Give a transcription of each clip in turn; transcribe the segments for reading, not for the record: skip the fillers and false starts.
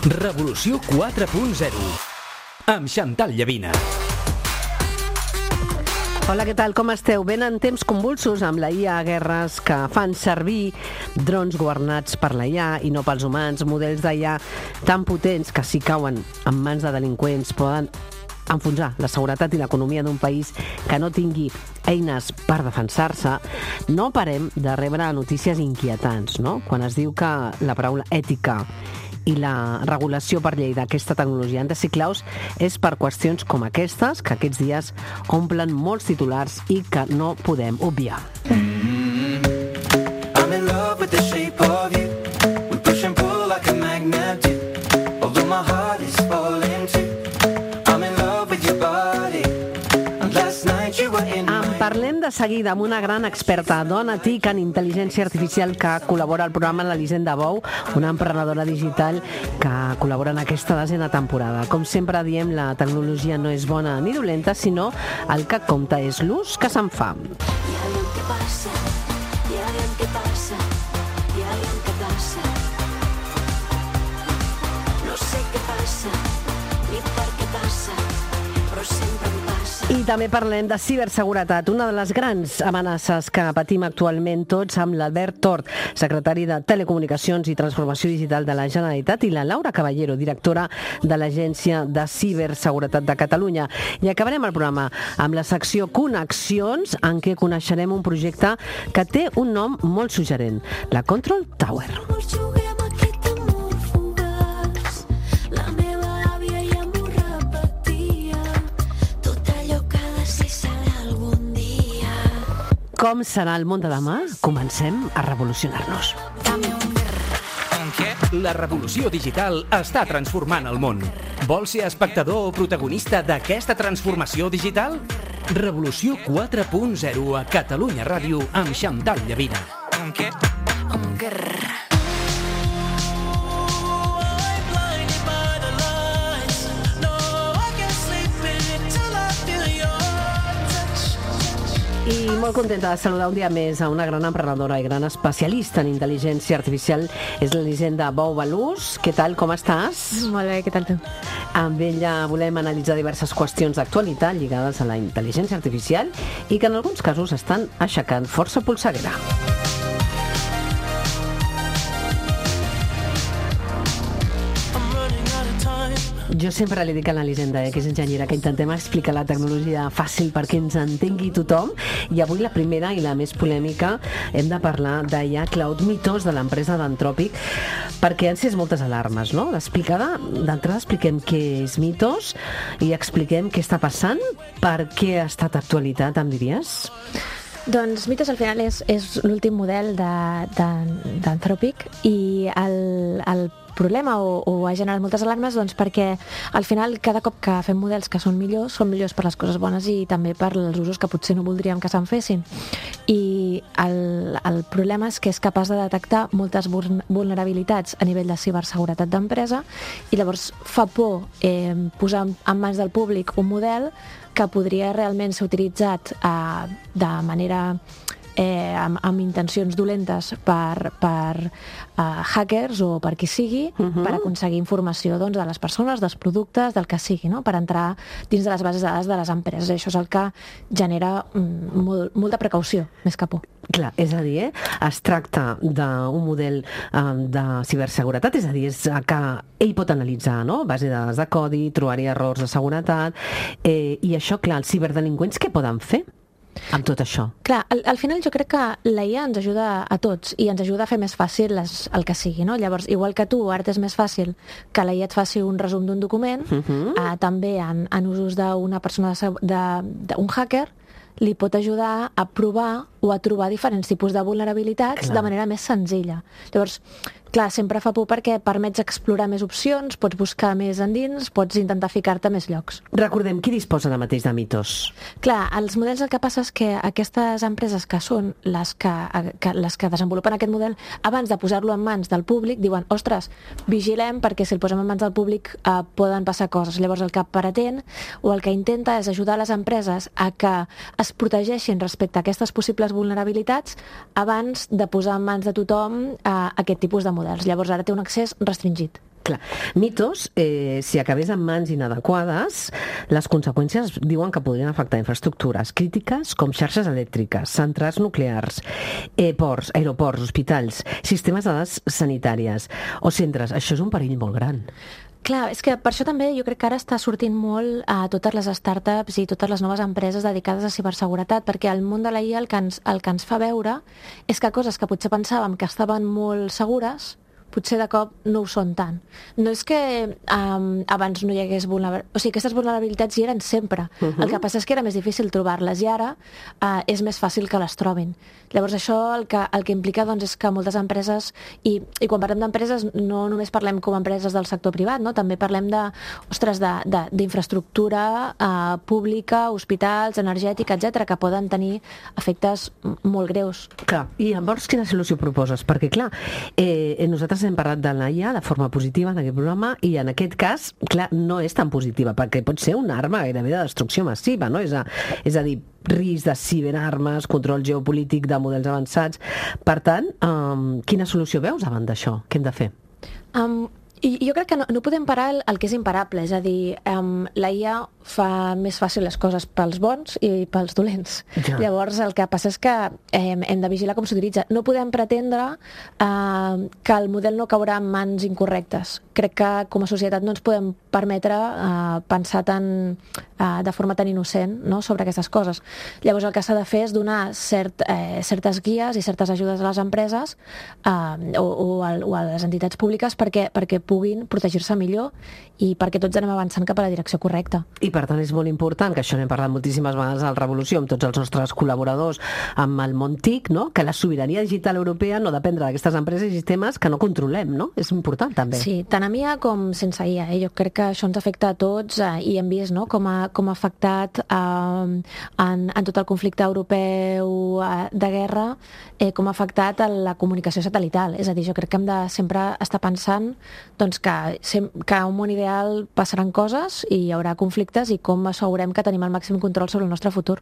Revolució 4.0 amb Chantal Llavina. Hola, què tal? Com esteu? Venen temps convulsos amb la IA, guerres que fan servir drons governats per la IA i no pels humans, models d'IA tan potents que si cauen en mans de delinqüents poden enfonsar la seguretat i l'economia d'un país que no tingui eines per defensar-se. No parem de rebre notícies inquietants, no? Quan es diu que la paraula ètica i la regulació per llei d'aquesta tecnologia han de ser claus és per qüestions com aquestes, que aquests dies omplen molts titulars i que no podem obviar. I'm in love with the shape of you. We push and pull like a magnet do. Although my heart is falling too. I'm in love with your body. And last night you were in my... Parlem de seguida amb una gran experta, dona TIC en intel·ligència artificial que col·labora al programa l'Elisenda Bou, una emprenedora digital que col·labora en aquesta 10a temporada. Com sempre diem, la tecnologia no és bona ni dolenta, sinó el que compta és l'ús que se'n fa. Hi ha alguien que passa, hi ha alguien que passa, hi ha alguien que passa. No sé què passa, ni per què passa, però sempre em passa. I també parlem de ciberseguretat, una de les grans amenaces que patim actualment tots, amb l'Albert Tort, secretari de Telecomunicacions i Transformació Digital de la Generalitat, i la Laura Caballero, directora de l'Agència de Ciberseguretat de Catalunya. I acabarem el programa amb la secció Connexions, en què coneixerem un projecte que té un nom molt suggerent, la Control Tower. Com serà el món de demà? Comencem a revolucionar-nos. La revolució digital està transformant el món. Vols ser espectador o protagonista d'aquesta transformació digital? Revolució 4.0 a Catalunya Ràdio amb Chantal Llavina. I molt contenta de saludar un dia més a una gran emprenedora i gran especialista en intel·ligència artificial. És l'Elisenda Bou Balús. Què tal, com estàs? Molt bé, què tal tu? Amb ella volem analitzar diverses qüestions d'actualitat lligades a la intel·ligència artificial i que en alguns casos estan aixecant força polseguera. Jo sempre li dic a l'Elisenda, que és enginyera, que intentem explicar la tecnologia fàcil perquè ens entengui tothom, i avui la primera i la més polèmica hem de parlar d'IA Cloud, mitos de l'empresa d'Anthropic, perquè han encès moltes alarmes, no? D'entrada expliquem què és mitos i expliquem què està passant, per què ha estat actualitat, em diries? Doncs Mitos al final és l'últim model d'Anthropic i el problema o ha generat moltes alarmes doncs perquè al final cada cop que fem models que són millors per les coses bones i també per els usos que potser no voldríem que se'n fessin. I el problema és que és capaç de detectar moltes vulnerabilitats a nivell de ciberseguretat d'empresa i llavors fa por posar en mans del públic un model que podria realment ser utilitzat de manera amb intencions dolentes per hackers o per qui sigui, per aconseguir informació doncs, de les persones, dels productes, del que sigui, no? Per entrar dins de les bases de dades de les empreses. Això és el que genera molta precaució, més que por. Clar, és a dir, es tracta d'un model de ciberseguretat, és a dir, és que ell pot analitzar, no? Base de dades de codi, trobar-hi errors de seguretat, i això, clar, els ciberdelinqüents què poden fer amb tot això? Clar, al final jo crec que la IA ens ajuda a tots i ens ajuda a fer més fàcil el que sigui, no? Llavors, igual que tu, ara és més fàcil que la IA et faci un resum d'un document, també en usos d'una persona, d'un hacker, li pot ajudar a provar o a trobar diferents tipus de vulnerabilitats de manera més senzilla. Llavors, clar, sempre fa por perquè permets explorar més opcions, pots buscar més endins, pots intentar ficar-te a més llocs. Recordem, qui disposa de mateix de Mitos? Clar, els models el que passa és que aquestes empreses que són les que desenvolupen aquest model, abans de posar-lo en mans del públic, diuen, ostres, vigilem perquè si el posem en mans del públic poden passar coses. Llavors el que pretén o el que intenta és ajudar les empreses a que es protegeixin respecte a aquestes possibles vulnerabilitats abans de posar en mans de tothom aquest tipus de models. Llavors ara té un accés restringit. Clar, mitos, si acabés en mans inadequades, les conseqüències diuen que podrien afectar infraestructures crítiques com xarxes elèctriques, centrals nuclears, ports, aeroports, hospitals, sistemes de dades sanitàries o centres. Això és un perill molt gran. Clar, és que per això també jo crec que ara està sortint molt a totes les startups i totes les noves empreses dedicades a ciberseguretat, perquè el món de la IA el que ens fa veure és que coses que potser pensàvem que estaven molt segures, potser de cop no ho són tant. No és que abans no hi hagués vulnerabilitats, o sigui, aquestes vulnerabilitats hi eren sempre. El que passa és que era més difícil trobar-les i ara és més fàcil que les trobin. Llavors això el que implica doncs, és que moltes empreses, i quan parlem d'empreses no només parlem com a empreses del sector privat, no? També parlem d'infraestructura pública, hospitals, energètica, etc, que poden tenir efectes molt greus. Clar, i llavors quina solució proposes? Perquè clar, nosaltres hem parlat de la IA de forma positiva en aquest programa i en aquest cas, clar, no és tan positiva perquè pot ser una arma gairebé de destrucció massiva, no? És a dir, risc de ciberarmes, control geopolític de models avançats. Per tant, quina solució veus davant d'això? Què hem de fer? Jo crec que no podem parar el que és imparable, és a dir, la IA fa més fàcil les coses pels bons i pels dolents. Ja. Llavors el que passa és que hem de vigilar com s'utilitza. No podem pretendre que el model no caurà en mans incorrectes. Crec que com a societat no ens podem permetre pensar de forma tan innocent, no?, sobre aquestes coses. Llavors el que s'ha de fer és donar certes guies i certes ajudes a les empreses o a les entitats públiques perquè puguin protegir-se millor i perquè tots anem avançant cap a la direcció correcta. I per tant és molt important, que això n'hem parlat moltíssimes vegades a la Revolució amb tots els nostres col·laboradors, amb el món TIC, no?, que la sobirania digital europea no dependrà d'aquestes empreses i sistemes que no controlem, no? És important també. Sí, tant amb IA com sense IA. Jo crec que això ens afecta a tots i hem vist, no?, com ha afectat en tot el conflicte europeu de guerra, com ha afectat a la comunicació satelital. És a dir, jo crec que hem de sempre estar pensant doncs, que a un món ideal passaran coses i hi haurà conflictes i com assegurem que tenim el màxim control sobre el nostre futur.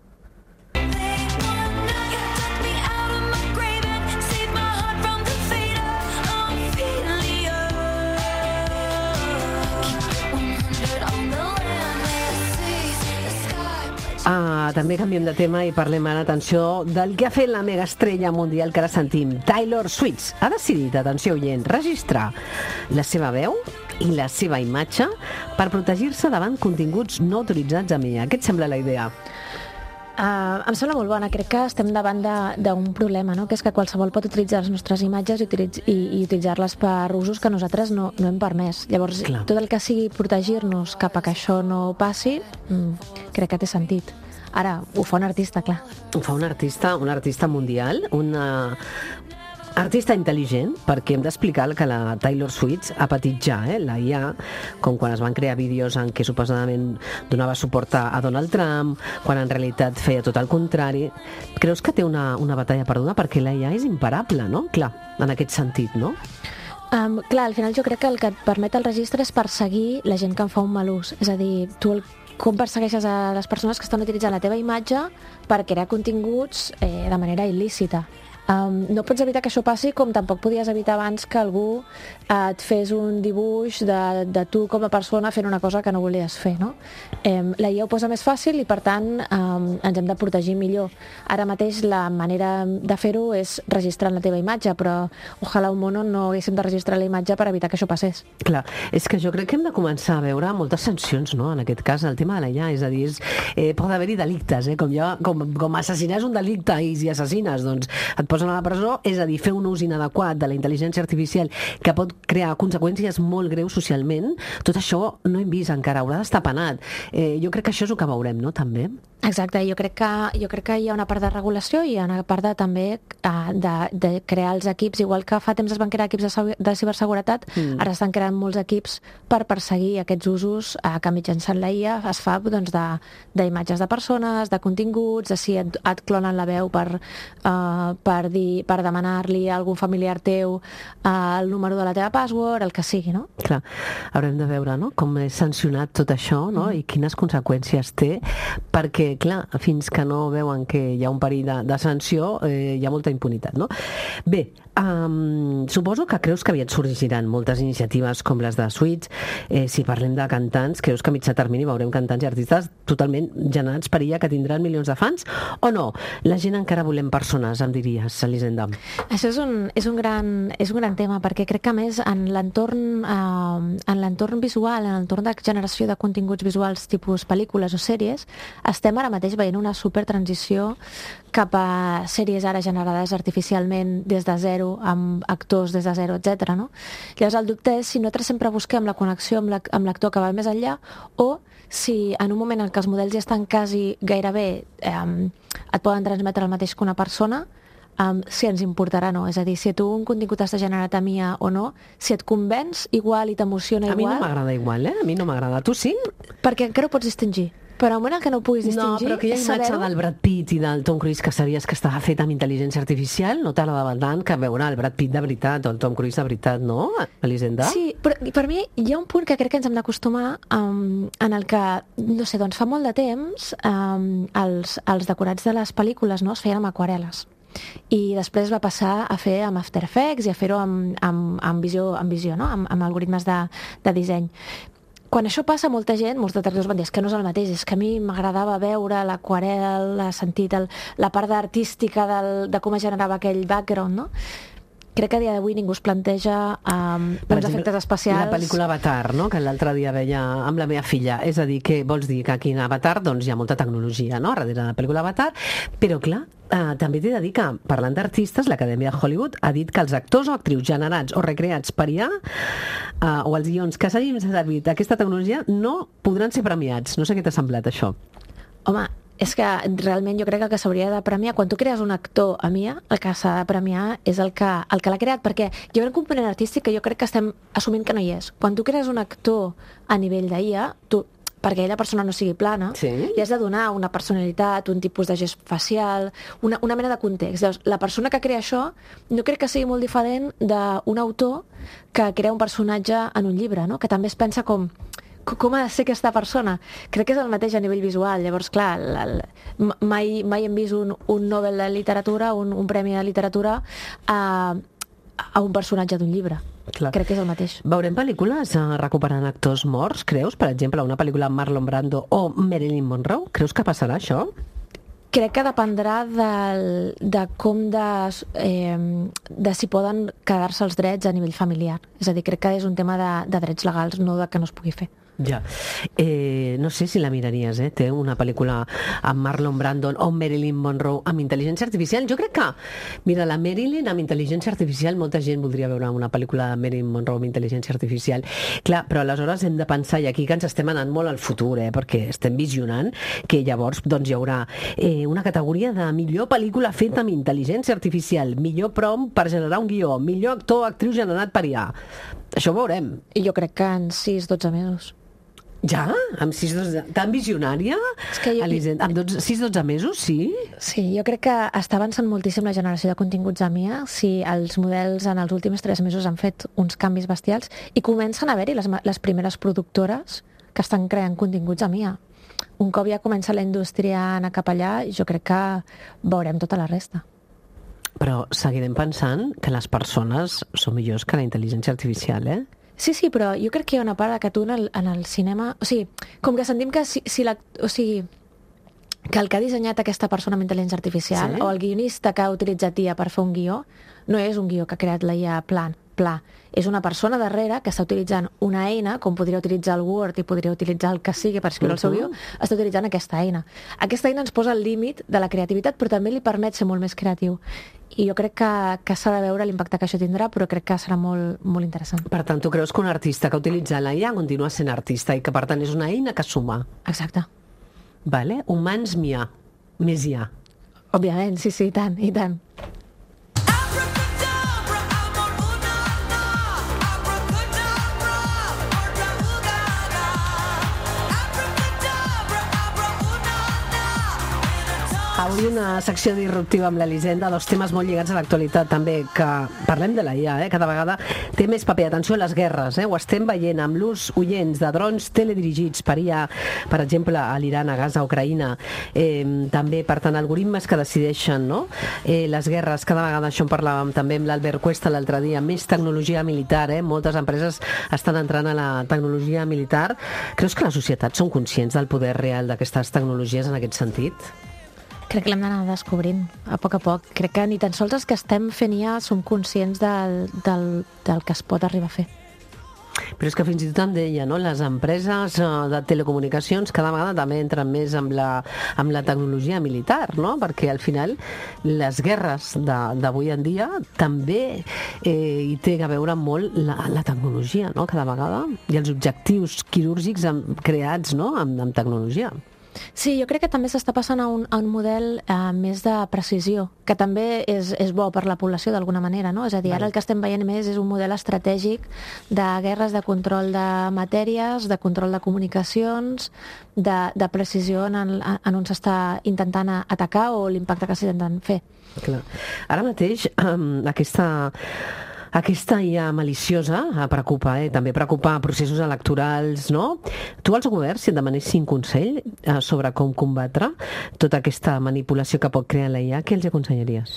També canviem de tema i parlem ara, atenció, del que ha fet la megaestrella mundial que ara sentim. Taylor Swift ha decidit, atenció oient, registrar la seva veu i la seva imatge per protegir-se davant continguts no autoritzats amb ella. Què et sembla la idea? Em sembla molt bona. Crec que estem davant d'un problema, no?, que és que qualsevol pot utilitzar les nostres imatges i utilitzar-les per usos que nosaltres no hem permès. Llavors, clar, tot el que sigui protegir-nos cap a que això no passi, crec que té sentit. Ara, ho fa un artista, clar. Ho fa un artista mundial, una artista intel·ligent, perquè hem d'explicar que la Taylor Swift ha patit ja la IA, com quan es van crear vídeos en què suposadament donava suport a Donald Trump, quan en realitat feia tot el contrari. Creus que té una batalla perduda? Perquè la IA és imparable, no? Clar, en aquest sentit, no? Clar, al final jo crec que el que et permet el registre és perseguir la gent que en fa un mal ús. És a dir, com persegueixes a les persones que estan utilitzant la teva imatge per crear continguts de manera il·lícita. No pots evitar que això passi, com tampoc podies evitar abans que algú et fes un dibuix de tu com a persona fent una cosa que no volies fer, no? La IA ho posa més fàcil i, per tant, ens hem de protegir millor. Ara mateix la manera de fer-ho és registrant la teva imatge, però ojalà un món on no haguéssim de registrar la imatge per evitar que això passés. Clar, és que jo crec que hem de començar a veure moltes sancions, no?, en aquest cas, el tema de la IA. És a dir, pot haver-hi delictes, com assassinar és un delicte i si assassines, doncs et posen a la presó, és a dir, fer un ús inadequat de la intel·ligència artificial que pot crear conseqüències molt greus socialment. Tot això no hem vist encara, haurà d'estar penat. Jo crec que això és el que veurem, no?, també. Exacte, jo crec que hi ha una part de regulació i hi ha una part també de crear els equips, igual que fa temps es van crear equips de ciberseguretat, ara estan creant molts equips per perseguir aquests usos que mitjançant la IA es fa d'imatges de persones, de continguts, de si et clonen la veu per per demanar-li a algun familiar teu el número de la teva password, el que sigui, no? Clar, haurem de veure, no?, com és sancionat tot això, no?, i quines conseqüències té, perquè, clar, fins que no veuen que hi ha un perill de sanció, hi ha molta impunitat, no? Bé, suposo que creus que aviat sorgiran moltes iniciatives com les de Switch. Si parlem de cantants, creus que a mitjà termini veurem cantants i artistes totalment generats per ella que tindran milions de fans, o no? La gent encara volem persones, em diries, Elisenda. Això és un gran tema, perquè crec que a més en l'entorn visual, en l'entorn de generació de continguts visuals tipus pel·lícules o sèries, estem ara mateix veient una supertransició cap a sèries ara generades artificialment des de zero, amb actors des de zero, etc. No? Llavors el dubte és si nosaltres sempre busquem la connexió amb l'actor que va més enllà, o si en un moment en què els models ja estan quasi gairebé et poden transmetre el mateix que una persona, si ens importarà o no. És a dir, si tu un contingut està generat a Mia o no, si et convenç igual i t'emociona igual... A mi no m'agrada igual, A mi no m'agrada. Tu sí? Perquè encara ho pots distingir. Però al moment en què no ho puguis distingir... No, però aquella imatge del Brad Pitt i del Tom Cruise que sabies que estava fet amb intel·ligència artificial no t'agradava tant que veure el Brad Pitt de veritat o el Tom Cruise de veritat, no, Elisenda? Sí, però per mi hi ha un punt que crec que ens hem d'acostumar en el que, no sé, doncs fa molt de temps els decorats de les pel·lícules, no, es feien amb aquarel·les. I després va passar a fer amb After Effects i a fer-ho amb visió, no? amb algoritmes de disseny. Quan això passa, molts detractors van dir que no és el mateix, és que a mi m'agradava veure l'aquarel, sentir la part artística de com es generava aquell background, no? Crec que a dia d'avui ningú es planteja uns efectes especials. La pel·lícula Avatar, no?, que l'altre dia veia amb la meva filla. És a dir, que vols dir que aquí en Avatar doncs, hi ha molta tecnologia, no?, darrere de la pel·lícula Avatar, però clar, també t'he de dir que, parlant d'artistes, l'Acadèmia de Hollywood ha dit que els actors o actrius generats o recreats per IA o els guions que s'hagin servit aquesta tecnologia no podran ser premiats. No sé què t'ha semblat, això. Home, és que realment jo crec que el que s'hauria de premiar, quan tu crees un actor a Mia, el que s'ha de premiar és el que l'ha creat, perquè hi ha un component artístic que jo crec que estem assumint que no hi és. Quan tu crees un actor a nivell d'IA, perquè la persona no sigui plana, sí, li has de donar una personalitat, un tipus de gest facial, una mena de context. Llavors, la persona que crea això no crec que sigui molt diferent d'un autor que crea un personatge en un llibre, no? Que també es pensa com ha de ser aquesta persona. Crec que és el mateix a nivell visual. Llavors, clar, mai hem vist un Nobel de literatura, un premi de literatura a un personatge d'un llibre. Clar. Crec que és el mateix. Veurem pel·lícules recuperant actors morts, creus? Per exemple, una pel·lícula amb Marlon Brando o Marilyn Monroe? Creus que passarà això? Crec que dependrà de com de si poden quedar-se els drets a nivell familiar. És a dir, crec que és un tema de drets legals, no de que no es pugui fer. Ja. No sé si la miraries, té una pel·lícula amb Marlon Brando o Marilyn Monroe amb intel·ligència artificial. Jo crec que, mira, la Marilyn amb intel·ligència artificial, molta gent voldria veure una pel·lícula de Marilyn Monroe amb intel·ligència artificial. Clar, però aleshores hem de pensar, i aquí que ens estem anant molt al futur, perquè estem visionant, que llavors doncs, hi haurà una categoria de millor pel·lícula feta amb intel·ligència artificial, millor prompt per generar un guió, millor actor o actriu generat per IA. Això ho veurem. I jo crec que en 6-12 mesos. Ja? Amb 6-12... Tan visionària? Amb 6-12 mesos, sí? Sí, jo crec que està avançant moltíssim la generació de continguts a Mia. Si els models en els últims 3 mesos han fet uns canvis bestials i comencen a haver-hi les primeres productores que estan creant continguts a Mia. Un cop ja comença la indústria a anar cap allà, jo crec que veurem tota la resta. Però seguirem pensant que les persones són millors que la intel·ligència artificial, Sí, però jo crec que hi ha una part que tu en el cinema... O sigui, com que sentim que que el que ha dissenyat aquesta persona amb intel·ligència artificial, sí, o el guionista que ha utilitzat IA per fer un guió, no és un guió que ha creat la IA pla. És una persona darrere que està utilitzant una eina, com podria utilitzar el Word i podria utilitzar el que sigui per escriure el seu guió, està utilitzant aquesta eina. Aquesta eina ens posa el límit de la creativitat, però també li permet ser molt més creatiu. I jo crec que s'ha de veure l'impacte que això tindrà, però crec que serà molt, molt interessant. Per tant, tu creus que un artista que utilitza la IA continua sent artista i que, per tant, és una eina que suma? Exacte. Vale? Humans Mia. Més IA. Òbviament, sí, i tant, i tant. Avui una secció disruptiva amb l'Elisenda, dos temes molt lligats a l'actualitat també, que parlem de la IA, cada vegada té més paper. Atenció a les guerres, ho estem veient amb l'ús oients de drons teledirigits per IA, per exemple, a l'Iran, a Gaza, a Ucraïna. També, per tant, algoritmes que decideixen, no? Les guerres, cada vegada, això en parlàvem també amb l'Albert Cuesta l'altre dia, més tecnologia militar, moltes empreses estan entrant a la tecnologia militar. Creus que les societats són conscients del poder real d'aquestes tecnologies en aquest sentit? Crec que l'hem d'anar descobrint a poc. Crec que ni tan sols els que estem fent ja som conscients del que es pot arribar a fer. Però és que fins i tot em deia, no? Les empreses de telecomunicacions cada vegada també entren més amb la tecnologia militar, no? Perquè al final les guerres d'avui en dia també hi té a veure molt la tecnologia, no? Cada vegada, i els objectius quirúrgics creats, no? amb tecnologia. Sí, jo crec que també s'està passant a un model més de precisió, que també és bo per la població d'alguna manera, no? És a dir, ara el que estem veient més és un model estratègic de guerres, de control de matèries, de control de comunicacions, de precisió en on s'està intentant atacar o l'impacte que s'està intentant fer. Clar. Ara mateix, aquesta IA maliciosa preocupa, també preocupa processos electorals, no? Tu als governs, si et demanessin consell sobre com combatre tota aquesta manipulació que pot crear la IA, què els aconsellaries?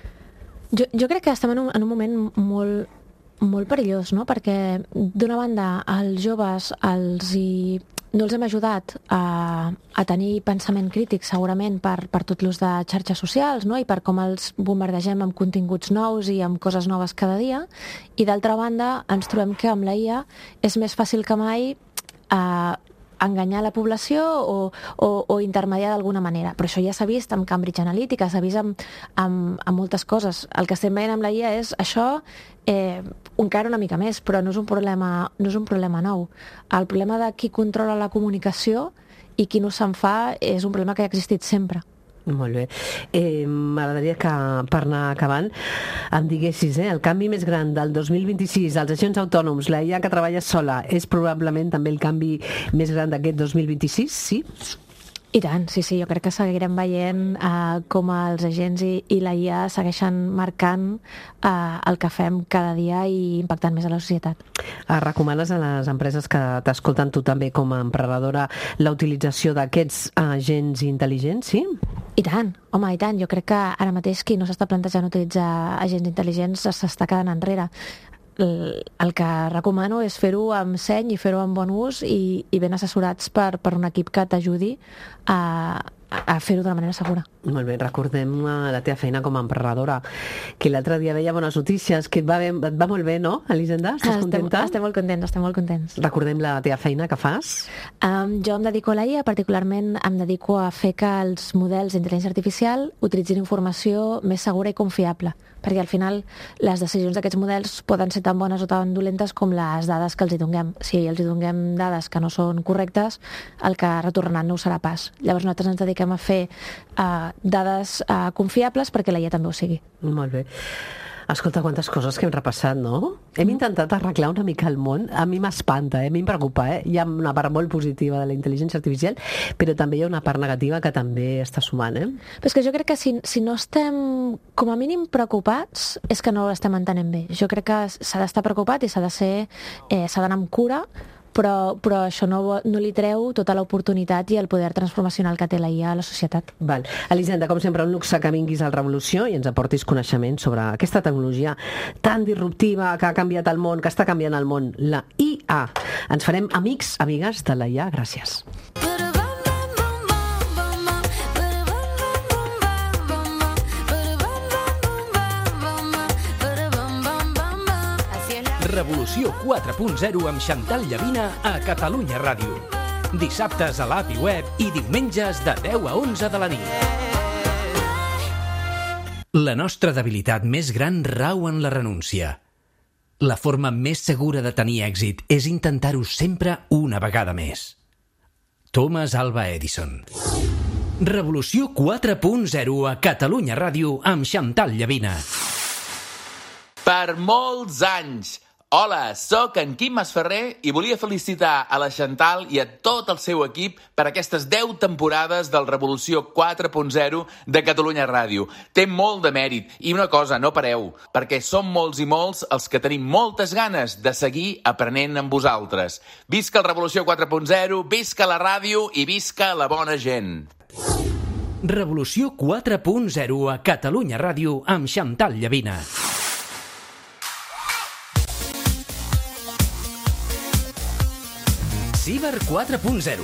Jo crec que estem en un moment molt perillós, no? Perquè d'una banda els joves no els hem ajudat a tenir pensament crític segurament per tot l'ús de xarxes socials, no? I per com els bombardegem amb continguts nous i amb coses noves cada dia, i d'altra banda ens trobem que amb la IA és més fàcil que mai enganyar la població o intermediar d'alguna manera. Però això ja s'ha vist amb Cambridge Analytica, s'ha vist amb moltes coses. El que estem veient amb la IA és això encara una mica més, però no és un problema nou. El problema de qui controla la comunicació i qui no se'n fa és un problema que ha existit sempre. Molt bé. M'agradaria que, per anar acabant, em diguessis, el canvi més gran del 2026, els agents autònoms, la IA que treballa sola, és probablement també el canvi més gran d'aquest 2026, sí? I tant, sí, jo crec que seguirem veient com els agents i la IA segueixen marcant el que fem cada dia i impactant més a la societat. Recomanes a les empreses que t'escolten, tu també com a emprenedora, la utilització d'aquests agents intel·ligents, sí? I tant, home, i tant. Jo crec que ara mateix qui no s'està plantejant utilitzar agents intel·ligents s'està quedant enrere. El que recomano és fer-ho amb seny i fer-ho amb bon ús i ben assessorats per un equip que t'ajudi a fer-ho d'una manera segura. Molt bé, recordem la teva feina com a emprenedora, que l'altre dia veia bones notícies, que et va molt bé, no, Elisenda? Estàs contenta? Estem molt contents. Recordem la teva feina que fas. Jo em dedico a la IA, particularment em dedico a fer que els models d'intel·ligència artificial utilitzin informació més segura i confiable, perquè al final les decisions d'aquests models poden ser tan bones o tan dolentes com les dades que els hi donem. Si els hi donem dades que no són correctes, el que retornaran no ho serà pas. Llavors nosaltres ens dediquem a fer dades confiables perquè la IA també ho sigui. Molt bé. Escolta, quantes coses que hem repassat, no? Hem intentat arreglar una mica el món. A mi m'espanta, a mi em preocupa. Hi ha una part molt positiva de la intel·ligència artificial, però també hi ha una part negativa que també està sumant, Però és que jo crec que si no estem com a mínim preocupats és que no l'estem entenent bé. Jo crec que s'ha d'estar preocupat i s'ha d'anar amb cura, però això no li treu tota l'oportunitat i el poder transformacional que té la IA a la societat. Val. Elisenda, com sempre, un luxe que vinguis al Revolució i ens aportis coneixement sobre aquesta tecnologia tan disruptiva que ha canviat el món, que està canviant el món, la IA. Ens farem amics, amigues de la IA. Gràcies. Revolució 4.0 amb Xantal Llavina a Catalunya Ràdio. Dissabtes a l'app i web i diumenges de 10 a 11 de la nit. La nostra debilitat més gran rau en la renúncia. La forma més segura de tenir èxit és intentar-ho sempre una vegada més. Thomas Alva Edison. Revolució 4.0 a Catalunya Ràdio amb Xantal Llavina. Per molts anys, Hola, sóc en Quim Masferrer i volia felicitar a la Chantal i a tot el seu equip per aquestes 10 temporades del Revolució 4.0 de Catalunya Ràdio. Té molt de mèrit i una cosa, no pareu, perquè som molts i molts els que tenim moltes ganes de seguir aprenent amb vosaltres. Visca el Revolució 4.0, visca la ràdio i visca la bona gent. Revolució 4.0 a Catalunya Ràdio amb Chantal Llavina. Ciber 4.0.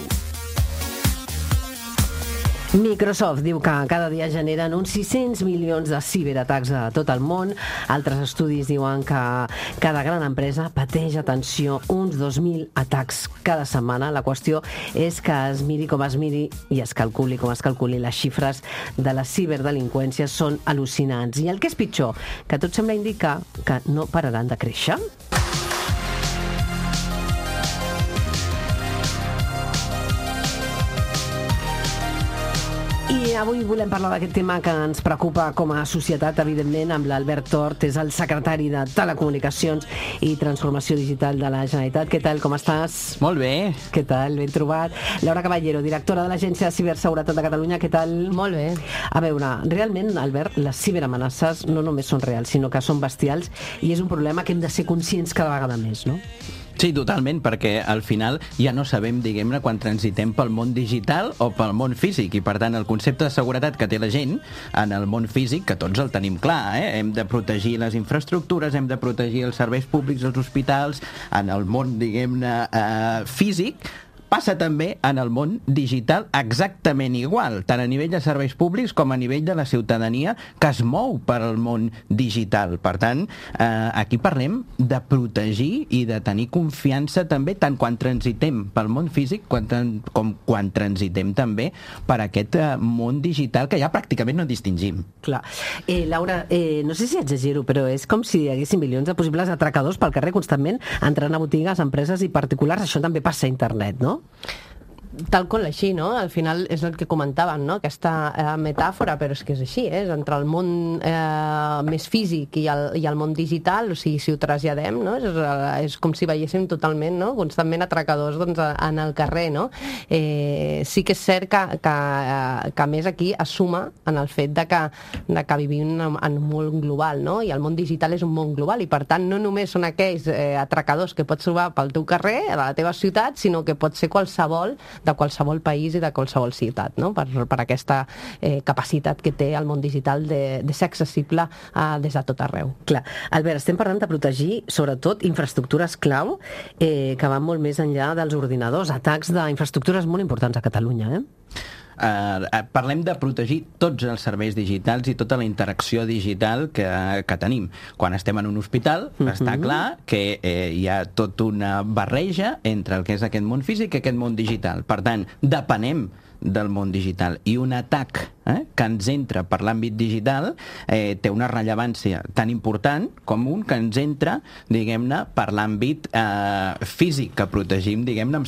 Microsoft diu que cada dia generen uns 600 milions de ciberatacs a tot el món. Altres estudis diuen que cada gran empresa pateix, atenció, uns 2.000 atacs cada setmana. La qüestió és que es miri com es miri i es calculi com es calculi, les xifres de la ciberdelinqüència són al·lucinants. I el que és pitjor, que tot sembla indicar que no pararan de créixer. I avui volem parlar d'aquest tema que ens preocupa com a societat, evidentment, amb l'Albert Tort, és el secretari de Telecomunicacions i Transformació Digital de la Generalitat. Què tal, com estàs? Molt bé. Què tal, ben trobat. Laura Caballero, directora de l'Agència de Ciberseguretat de Catalunya, què tal? Molt bé. A veure, realment, Albert, les ciberamenaces no només són reals, sinó que són bestials i és un problema que hem de ser conscients cada vegada més, no? Sí, totalment, perquè al final ja no sabem, diguem-ne, quan transitem pel món digital o pel món físic, i per tant el concepte de seguretat que té la gent en el món físic, que tots el tenim clar, hem de protegir les infraestructures, hem de protegir els serveis públics, els hospitals, en el món, diguem-ne, físic, passa també en el món digital exactament igual, tant a nivell de serveis públics com a nivell de la ciutadania que es mou per al món digital. Per tant, aquí parlem de protegir i de tenir confiança també, tant quan transitem pel món físic com quan transitem també per aquest món digital que ja pràcticament no distingim. Clar. Laura, no sé si exagero, però és com si hi haguessin milions de possibles atracadors pel carrer constantment entrant a botigues, empreses i particulars. Això també passa a internet, no? Tal com així, no? Al final és el que comentaven, no? Aquesta metàfora, però és que és així, entre el món més físic i el món digital, o sigui, si ho traslladem, no? És com si veiéssim totalment, no? Constantment atracadors, doncs, en el carrer, no? Sí que és cert que més aquí es suma en el fet de que vivim en un món global, no? I el món digital és un món global i, per tant, no només són aquells atracadors que pots trobar pel teu carrer, a la teva ciutat, sinó que pot ser qualsevol de qualsevol país i de qualsevol ciutat, no? Per aquesta capacitat que té el món digital de ser accessible des de tot arreu. Clar. Albert, estem parlant de protegir, sobretot, infraestructures clau que van molt més enllà dels ordinadors, atacs d'infraestructures molt importants a Catalunya, Parlem de protegir tots els serveis digitals i tota la interacció digital que tenim. Quan estem en un hospital, està clar que hi ha tota una barreja entre el que és aquest món físic i aquest món digital. Per tant, depenem del món digital, i un atac que ens entra per l'àmbit digital té una rellevància tan important com un que ens entra, diguem-ne, per l'àmbit físic, que protegim, diguem-ne, amb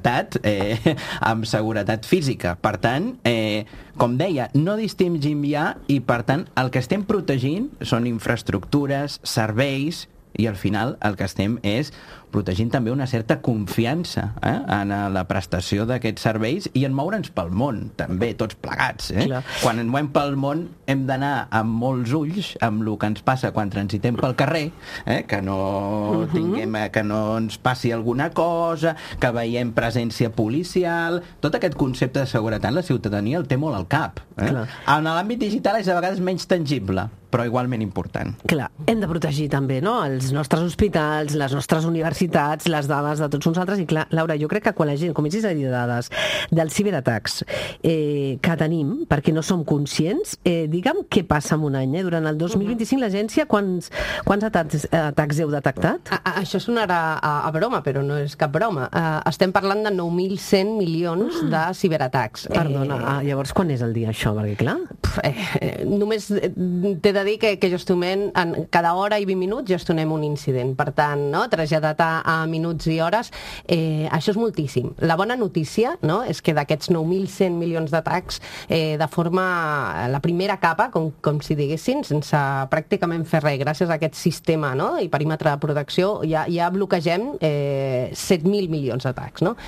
seguretat física. Per tant, com deia, no distingim ja, i per tant el que estem protegint són infraestructures, serveis, i al final el que estem és protegint també una certa confiança en la prestació d'aquests serveis i en moure'ns pel món, també, tots plegats. Quan ens movem pel món hem d'anar amb molts ulls amb el que ens passa quan transitem pel carrer, que no tinguem, que no ens passi alguna cosa, que veiem presència policial. Tot aquest concepte de seguretat la ciutadania el té molt al cap. En l'àmbit digital és a vegades menys tangible, però igualment important. Clar, hem de protegir també, no?, els nostres hospitals, les nostres universitats, les dades de tots nosaltres. I clar, Laura, jo crec que quan la gent comencis a dir dades dels ciberatacs que tenim, perquè no som conscients, digue'm què passa en un any. Durant el 2025 l'agència, quants atacs heu detectat? Això sonarà a broma, però no és cap broma. Estem parlant de 9.100 milions de ciberatacs. Perdona, llavors quan és el dia això? Perquè clar... Només t'he de de dir que gestionem, en cada hora i 20 minuts gestionem un incident. Per tant, no? Traslladat a minuts i hores, això és moltíssim. La bona notícia, no? És que d'aquests 9.100 milions d'atacs, de forma, la primera capa, com si diguessin, sense pràcticament fer res, gràcies a aquest sistema, no? I perímetre de protecció, ja bloquegem 7.000 milions d'atacs, no?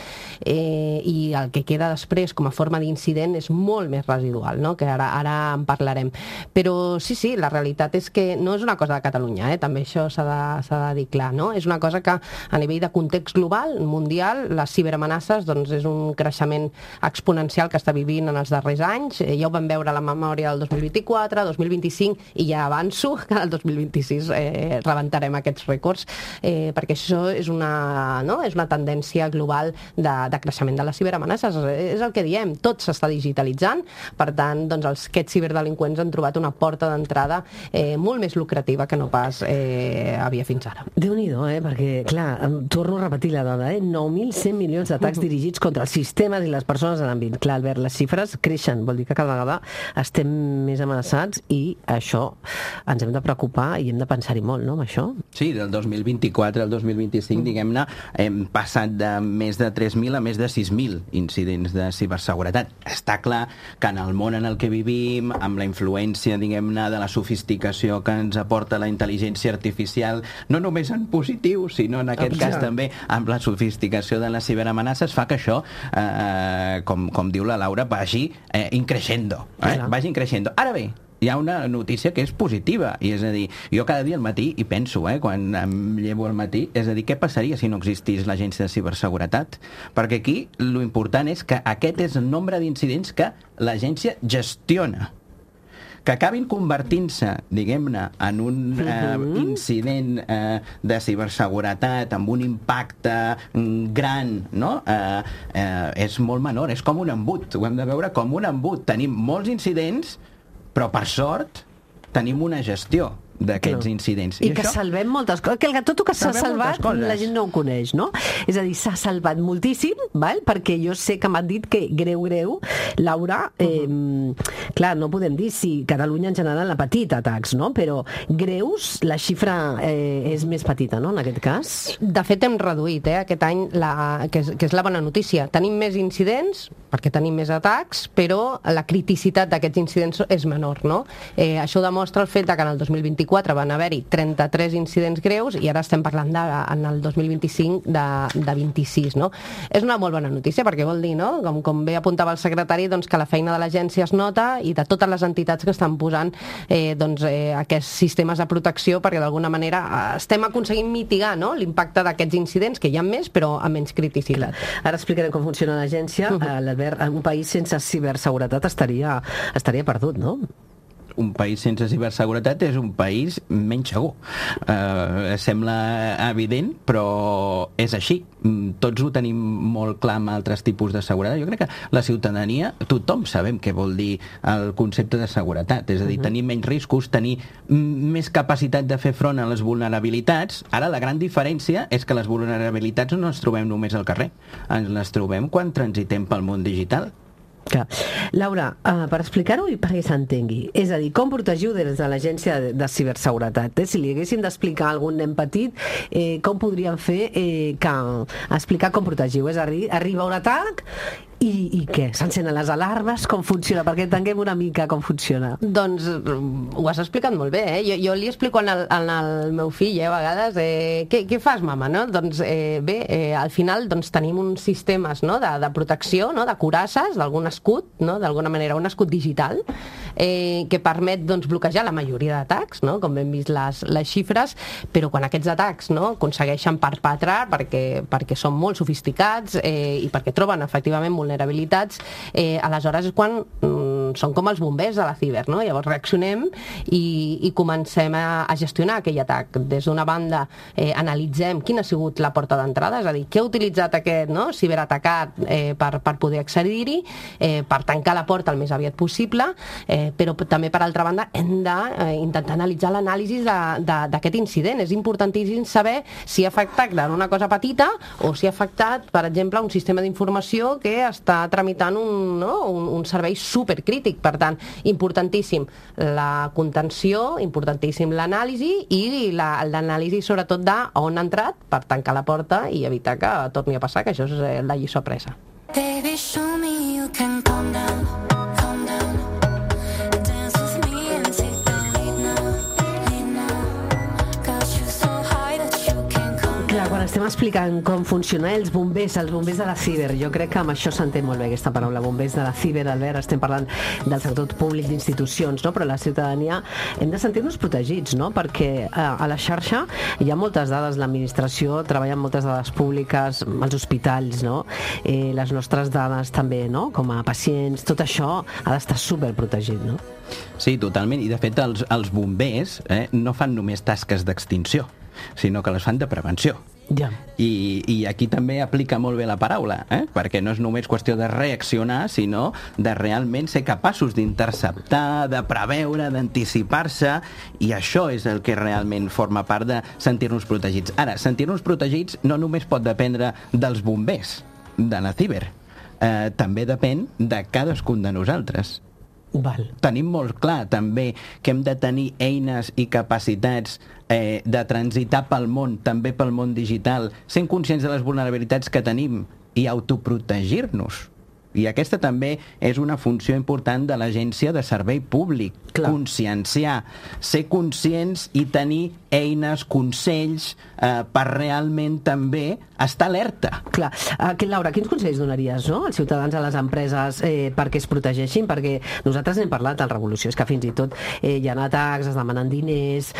I el que queda després com a forma d'incident és molt més residual, no? Que ara en parlarem. Però sí, la realitat és que no és una cosa de Catalunya, també això s'ha de dir clar, no? És una cosa que a nivell de context global, mundial, les ciberamenaces doncs, és un creixement exponencial que està vivint en els darrers anys. Ja ho vam veure a la memòria del 2024, 2025, i ja avanço que el 2026 rebentarem aquests rècords, perquè això és una tendència global de creixement de les ciberamenaces. És el que diem, tot s'està digitalitzant, per tant, doncs, aquests ciberdelinqüents han trobat una porta d'entrada molt més lucrativa que no pas havia fins ara. Déu-n'hi-do, perquè, clar, torno a repetir la dada, 9.100 milions d'atacs dirigits contra els sistemes i les persones en l'àmbit. Clar, Albert, les xifres creixen, vol dir que cada vegada estem més amenaçats i això ens hem de preocupar i hem de pensar-hi molt, no, amb això? Sí, del 2024 al 2025, diguem-ne, hem passat de més de 3.000 a més de 6.000 incidents de ciberseguretat. Està clar que en el món en el que vivim, amb la influència, diguem-ne, de la sofisticació que ens aporta la intel·ligència artificial, no només en positiu, sinó en aquest cas també amb la sofisticació de les ciberamenaces, fa que això, com diu la Laura, vagi increixendo. Vagi increixendo. Ara bé, hi ha una notícia que és positiva, i és a dir, jo cada dia al matí hi penso, quan em llevo al matí, és a dir, què passaria si no existís l'agència de ciberseguretat? Perquè aquí l'important és que aquest és el nombre d'incidents que l'agència gestiona. Que acabin convertint-se, diguem-ne, en un incident de ciberseguretat amb un impacte gran, no? És molt menor, és com un embut, ho hem de veure com un embut. Tenim molts incidents, però per sort tenim una gestió d'aquests incidents. I que salvem moltes coses. Que tot el que s'ha salvat la gent no ho coneix, no? És a dir, s'ha salvat moltíssim, perquè jo sé que m'han dit que greu, Laura, clar, no podem dir si Catalunya en general ha patit atacs, no? Però greus, la xifra és més petita, no?, en aquest cas. De fet, hem reduït aquest any, que és la bona notícia. Tenim més incidents, perquè tenim més atacs, però la criticitat d'aquests incidents és menor, no? Això demostra el fet que en el 2024 van haver-hi 33 incidents greus i ara estem parlant en el 2025 de 26, no? És una molt bona notícia perquè vol dir, no?, com bé apuntava el secretari, doncs que la feina de l'agència es nota i de totes les entitats que estan posant aquests sistemes de protecció, perquè d'alguna manera estem aconseguint mitigar, no?, l'impacte d'aquests incidents, que hi ha més però amb menys criticitat. Ara explicarem com funciona l'agència. L'Albert, un país sense ciberseguretat estaria perdut, no? Un país sense ciberseguretat és un país menys segur. Sembla evident, però és així. Tots ho tenim molt clar amb altres tipus de seguretat. Jo crec que la ciutadania, tothom sabem què vol dir el concepte de seguretat. És a dir, tenir menys riscos, tenir més capacitat de fer front a les vulnerabilitats. Ara la gran diferència és que les vulnerabilitats no les trobem només al carrer. Ens les trobem quan transitem pel món digital. Clar. Laura, per explicar-ho i perquè s'entengui, és a dir, com protegiu des de l'agència de ciberseguretat? Si li haguéssim d'explicar a algun nen petit, com podríem fer explicar com protegiu? És a dir, arriba un atac i què? S'encenen les alarmes? Com funciona? Perquè entenguem una mica com funciona. Doncs ho has explicat molt bé, Jo li explico al meu fill, a vegades, què fas, mama? No? Doncs al final tenim uns sistemes, no?, de protecció, no?, de cuirasses, d'algun escut, no?, d'alguna manera, un escut digital, que permet bloquejar la majoria d'atacs, no?, com hem vist les xifres, però quan aquests atacs, no?, aconsegueixen perpetrar perquè són molt sofisticats i perquè troben efectivament vulnerabilitats, aleshores és quan són com els bombers de la ciber, no? Llavors reaccionem i comencem a gestionar aquell atac. Des d'una banda analitzem quina ha sigut la porta d'entrada, és a dir, què ha utilitzat aquest ciberatacat per poder accedir-hi, per tancar la porta el més aviat possible, però també per altra banda hem d'intentar analitzar l'anàlisi d'aquest incident. És importantíssim saber si ha afectat una cosa petita o si ha afectat, per exemple, un sistema d'informació que està tramitant un servei supercrític crític. Per tant, importantíssim la contenció, importantíssim l'anàlisi i l'anàlisi sobretot d'on ha entrat per tancar la porta i evitar que torni a passar, que això és la lliçó apresa. Baby, show me you can calm down, calm down. Dance with me and take the lead now. Got you so high that you can't calm down. Clar, quan estem explicant com funcionen els bombers de la ciber, jo crec que amb això s'entén molt bé aquesta paraula, bombers de la ciber, Albert, estem parlant del sector públic d'institucions, no? Però la ciutadania hem de sentir-nos protegits, no? Perquè a la xarxa hi ha moltes dades, l'administració treballa amb moltes dades públiques, els hospitals, no? Les nostres dades també, no? Com a pacients, tot això ha d'estar superprotegit, no? Sí, totalment, i de fet els bombers no fan només tasques d'extinció, sinó que les fan de prevenció. Ja. I aquí també aplica molt bé la paraula, perquè no és només qüestió de reaccionar, sinó de realment ser capaços d'interceptar, de preveure, d'anticipar-se, i això és el que realment forma part de sentir-nos protegits. Ara, sentir-nos protegits no només pot dependre dels bombers de la ciber, també depèn de cadascun de nosaltres. Val. Tenim molt clar també que hem de tenir eines i capacitats de transitar pel món, també pel món digital, sent conscients de les vulnerabilitats que tenim i autoprotegir-nos. I aquesta també és una funció important de l'Agència de Servei Públic. Clar. Conscienciar, ser conscients i tenir eines, consells per realment també estar alerta. Clar. Laura, quins consells donaries, no?, als ciutadans, a les empreses, perquè es protegeixin? Perquè nosaltres n'hem parlat al Revolució, és que fins i tot hi ha atacs, es demanen diners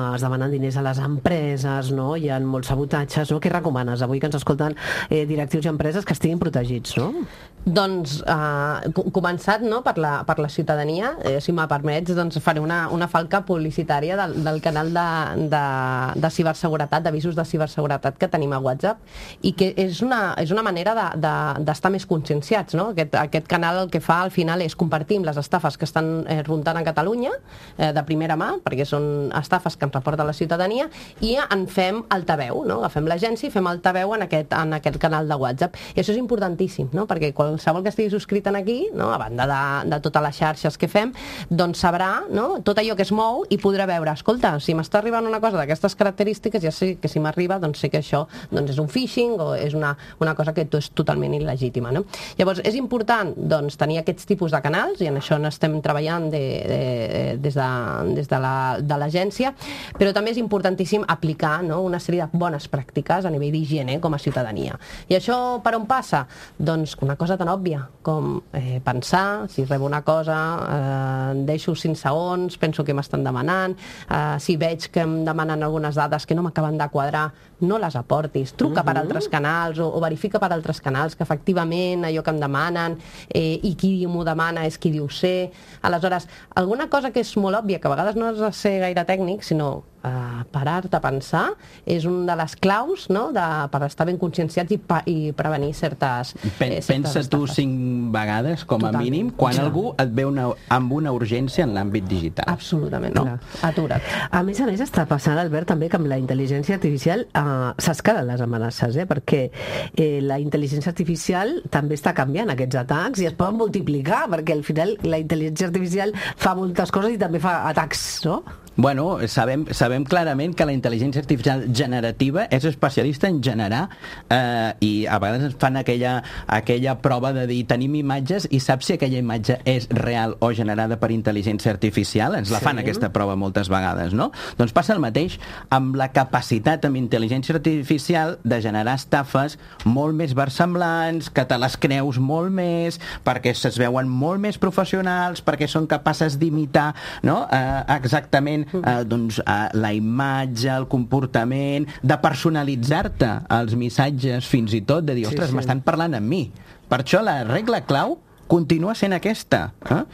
a les empreses, no? Hi ha molts sabotatges, no? Què recomanes avui que ens escolten directius i empreses que estiguin protegits, no? Doncs, començat, no, per la ciutadania, si m'ha permets, doncs faré una falca publicitària del canal de ciberseguretat, d'avisos de ciberseguretat que tenim a WhatsApp, i que és una manera d'estar més conscienciats, no? Aquest canal el que fa al final és compartir les estafes que estan rondant a Catalunya de primera mà, perquè són estafes que ens reporta la ciutadania, i en fem altaveu, no? Agafem l'agència i fem altaveu en aquest canal de WhatsApp. I això és importantíssim, no? Perquè qualsevol que estigui subscrit aquí, no? A banda de totes les xarxes que fem, doncs sabrà, no?, tot allò que es mou i podrà veure, escolta, si m'està arribant una cosa d'aquestes característiques, ja sé que si m'arriba, doncs sé que això és un phishing o és una cosa que és totalment il·legítima, no? Llavors, és important, doncs, tenir aquests tipus de canals, i en això n'estem treballant des de l'agència, però també és importantíssim aplicar, no?, una sèrie de bones pràctiques a nivell d'higiene com a ciutadania. I això per on passa? Doncs una cosa tan òbvia com pensar, si rebo una cosa, deixo 5 segons, penso que m'estan demanant, si veig que em demanen algunes dades que no m'acaben de quadrar, no les aportis, truca per altres canals o verifica per altres canals que efectivament allò que em demanen i qui m'ho demana és qui diu ser. Aleshores, alguna cosa que és molt òbvia, que a vegades no has de ser gaire tècnic, sinó parar-te a pensar, és una de les claus, no?, per estar ben conscienciats i prevenir certes Pensa tu 5 vegades, com a mínim, quan algú et veu amb una urgència en l'àmbit digital. Absolutament, no? Atura't. A més, està passant, Albert, també que amb la intel·ligència artificial s'escalen les amenaces, perquè la intel·ligència artificial també està canviant aquests atacs i es poden multiplicar, perquè al final la intel·ligència artificial fa moltes coses i també fa atacs, no? Bueno, sabem clarament que la intel·ligència artificial generativa és especialista en generar i a vegades ens fan aquella prova de dir tenim imatges i saps si aquella imatge és real o generada per intel·ligència artificial? Ens la fan aquesta prova moltes vegades, no? Doncs passa el mateix amb la capacitat amb intel·ligència artificial de generar estafes molt més versemblants, que te les creus molt més, perquè es veuen molt més professionals, perquè són capaces d'imitar, no?, exactament la imatge, el comportament, de personalitzar-te els missatges, fins i tot de dir, ostres, m'estan parlant amb mi. Per això la regla clau continua sent aquesta.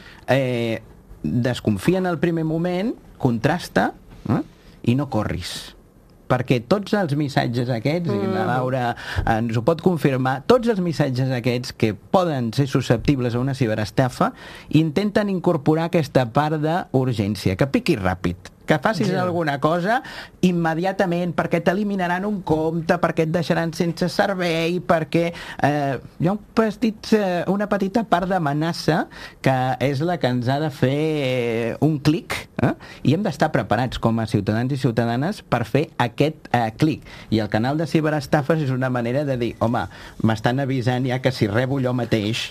Desconfia en el primer moment, contrasta i no corris. Perquè tots els missatges aquests, i la Laura ens ho pot confirmar, tots els missatges aquests que poden ser susceptibles a una ciberestafa intenten incorporar aquesta part d'urgència, que piqui ràpid, que facis alguna cosa immediatament, perquè t'eliminaran un compte, perquè et deixaran sense servei, perquè hi ha una petita part d'amenaça que és la que ens ha de fer un clic, i hem d'estar preparats com a ciutadans i ciutadanes per fer aquest clic. I el canal de ciberestafes és una manera de dir, home, m'estan avisant ja que si rebo jo mateix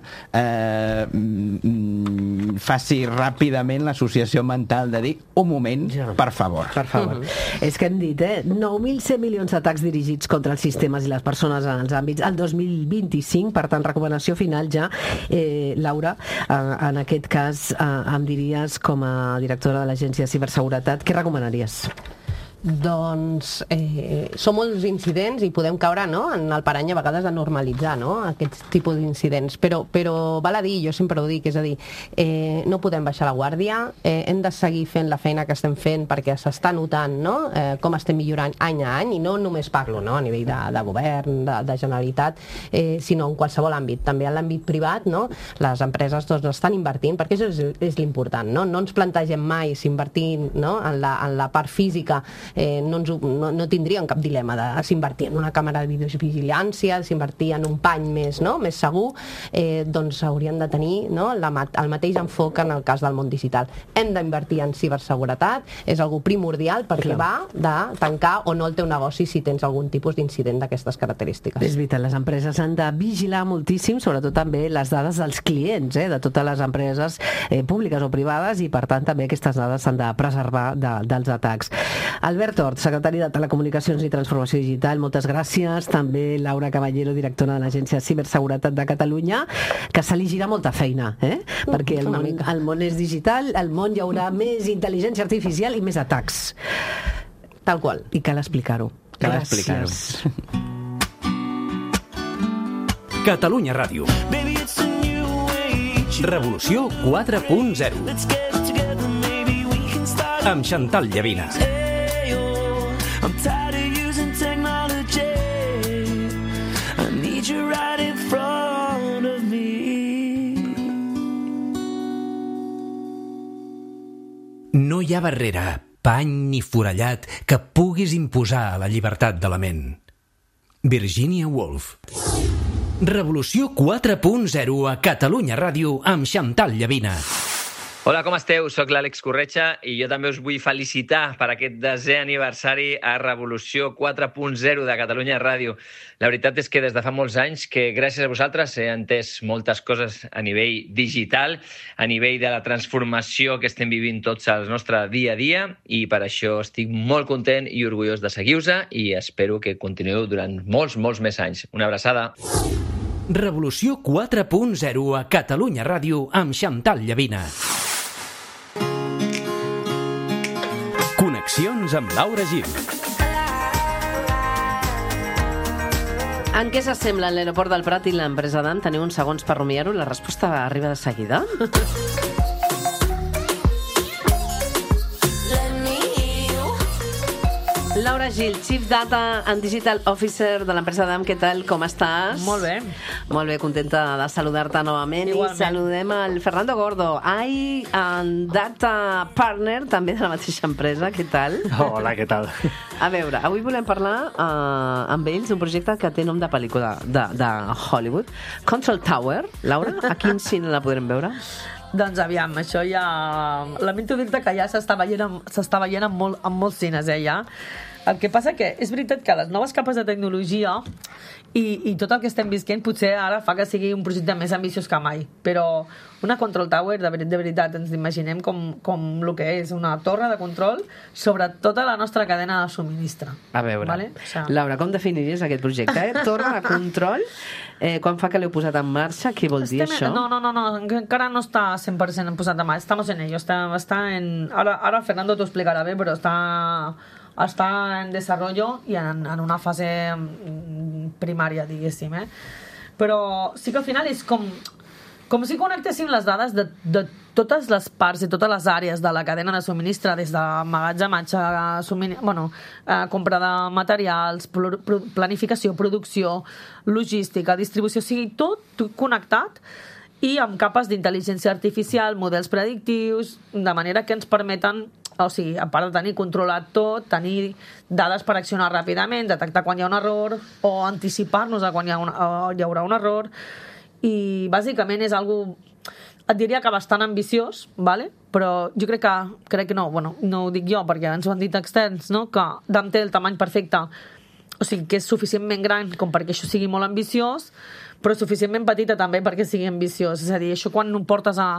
faci ràpidament l'associació mental de dir, un moment, per favor. Per favor. És que hem dit, 9.100 milions d'atacs dirigits contra els sistemes i les persones en els àmbits al 2025, per tant, recomanació final ja. Laura, en aquest cas, em diries, com a directora de l'Agència de Ciberseguretat, què recomanaries? Doncs són molts incidents i podem caure, no?, en el parany a vegades de normalitzar, no?, aquests tipus d'incidents, però val a dir, jo sempre ho dic, és a dir, no podem baixar la guàrdia, hem de seguir fent la feina que estem fent perquè s'està notant, no?, com estem millorant any a any, i no només parlo, no?, a nivell de govern, de Generalitat, sinó en qualsevol àmbit, també en l'àmbit privat, no?, les empreses doncs estan invertint, perquè això és l'important, no?, no ens plantegem mai si invertim, no?, en la part física, no tindríem cap dilema de s'invertir en una càmera de videovigilància, s'invertir en un pany més segur, doncs haurien de tenir, no, el mateix enfoc en el cas del món digital. Hem d'invertir en ciberseguretat, és algo primordial perquè va de tancar o no el teu negoci si tens algun tipus d'incident d'aquestes característiques. És veritat, les empreses han de vigilar moltíssim, sobretot també les dades dels clients, de totes les empreses públiques o privades, i per tant també aquestes dades s'han de preservar dels atacs. Albert Hort, secretari de Telecomunicacions i Transformació Digital, moltes gràcies. També Laura Caballero, directora de l'Agència de Ciberseguretat de Catalunya, que se li gira molta feina, perquè el món és digital, al món hi haurà més intel·ligència artificial i més atacs. Tal qual. I cal explicar-ho. Cal explicar-ho. Catalunya Ràdio. Revolució 4.0. Amb Chantal Llavina. I'm tired of using technology. I need you right in front of me. No hi ha barrera, pany ni forellat que puguis imposar a la llibertat de la ment. Virginia Woolf. Revolució 4.0 a Catalunya Ràdio amb Chantal Llavina. Hola, com esteu? Soc l'Àlex Corretja i jo també us vull felicitar per aquest 10è aniversari a Revolució 4.0 de Catalunya Ràdio. La veritat és que des de fa molts anys que gràcies a vosaltres he entès moltes coses a nivell digital, a nivell de la transformació que estem vivint tots al nostre dia a dia, i per això estic molt content i orgullós de seguir-vos i espero que continueu durant molts més anys. Una abraçada. Revolució 4.0 a Catalunya Ràdio amb Chantal Llavina. Connexions amb Laura Gil. En què s'assemblen l'aeroport del Prat i l'empresa d'AM? Teniu uns segons per rumiar-ho? La resposta arriba de seguida. Laura Gil, Chief Data and Digital Officer de l'empresa d'AM, què tal? Com estàs? Molt bé. Molt bé, contenta de saludar-te novament. Igualment. I saludem el Fernando Gordo, AI and Data Partner, també de la mateixa empresa, què tal? Hola, què tal? A veure, avui volem parlar amb ells d'un projecte que té nom de pel·lícula de Hollywood, Control Tower. Laura, a quin cine la podrem veure? Doncs aviam, això ja... Lamento dir-te que ja s'està veient en molts cines, ja. El que passa que és veritat que les noves capes de tecnologia i tot el que estem visquent potser ara fa que sigui un projecte més ambiciós que mai, però una Control Tower, de veritat, ens imaginem com el que és una torre de control sobre tota la nostra cadena de subministre. A veure, vale? Laura, com definiries aquest projecte? Torre de control? Quan fa que l'heu posat en marxa? Què vol dir això? No, encara no està 100% posat en marxa. Estamos en ello. Ahora Fernando t'ho explicarà bé, però està en desarrollo i en una fase primària, diguéssim. Però sí que al final és com si connectéssim les dades de totes les parts i totes les àrees de la cadena de subministre, des de magatzematge, compra de materials, planificació, producció, logística, distribució, sigui tot connectat i amb capes d'intel·ligència artificial, models predictius, de manera que ens permeten o sigui, a part de tenir controlat tot, tenir dades per accionar ràpidament, detectar quan hi ha un error o anticipar-nos a quan hi haurà un error, i bàsicament és algo, et diria que bastant ambiciós, vale? Però jo crec que no, bueno, no ho dic jo perquè ens ho han dit externs, no? Que DAM té el tamany perfecte, o sigui que és suficientment gran com perquè això sigui molt ambiciós, però suficientment petita també perquè sigui ambiciós. És a dir, això quan ho portes a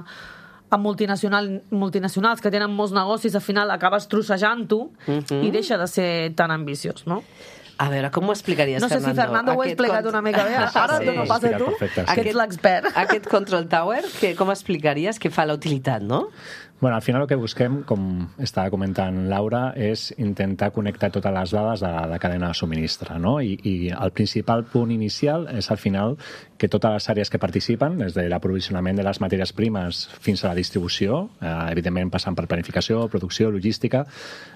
multinacionals que tenen molts negocis, al final acabes trossejant-ho i deixa de ser tan ambiciós, no? A veure, com ho explicaries, Fernando? No sé si Fernando ho ha explicat una mica bé. Ara sí. No passa tu, que ets l'expert. Aquest Control Tower, com explicaries que fa la utilitat, no? Bueno, al final el que busquem, com estava comentant Laura, és intentar connectar totes les dades de la cadena de subministre, no? I el principal punt inicial és al final que totes les àrees que participen, des de l'aprovisionament de les matèries primes fins a la distribució, evidentment passant per planificació, producció, logística,